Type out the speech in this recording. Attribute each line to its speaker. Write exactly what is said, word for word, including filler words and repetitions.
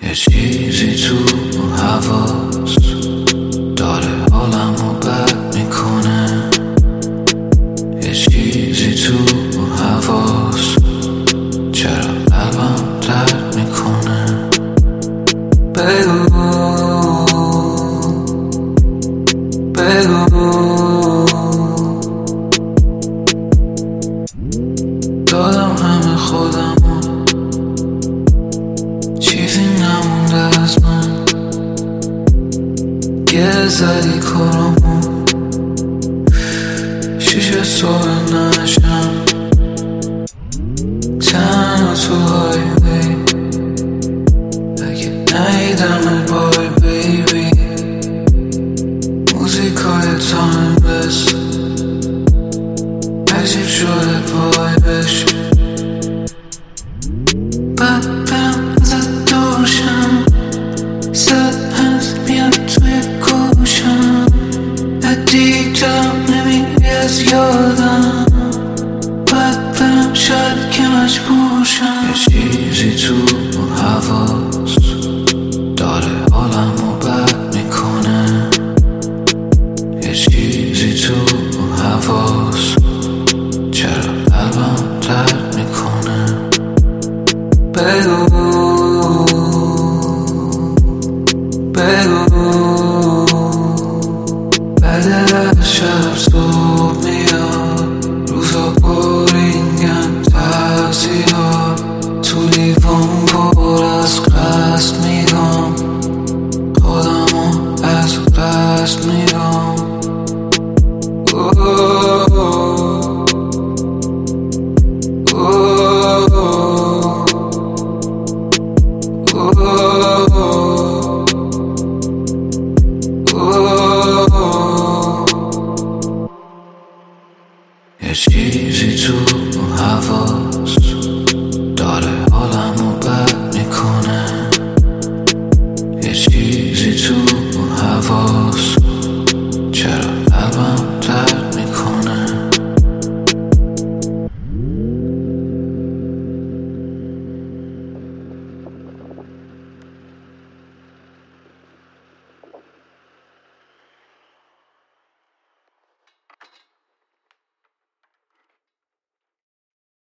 Speaker 1: یه چیزی تو حواس داره حالمو بد میکنه، یه چیزی تو حواس چرا قلبم درد میکنه. بگو بگو دادم همه خودمو، چیزی نمونده از من، گه زدی کارامو، شیشه صبح نشم تنها تو هایوی، اگه نیدم بای بیبی، موزیکای تایملس عجیب شده وایبش، بعد برم ازت دوشم، صد هست میاد توی گوشم، دیدم نمیری از یادم، بعد برم شاید که مجبور شم. یه چیزی تو حواس داره حالمو بد میکنه، یه چیزی تو حواس چرا قلبم درد میکنه. بگو بگو بعد شب صبح میاد، روزا پرینگن تاکسی ها، تو لیوان پر از قصد میگم، خودمو از قصد میگم. یه چیزی تو حواس داره حالمو بد میکنه، یه چیزی تو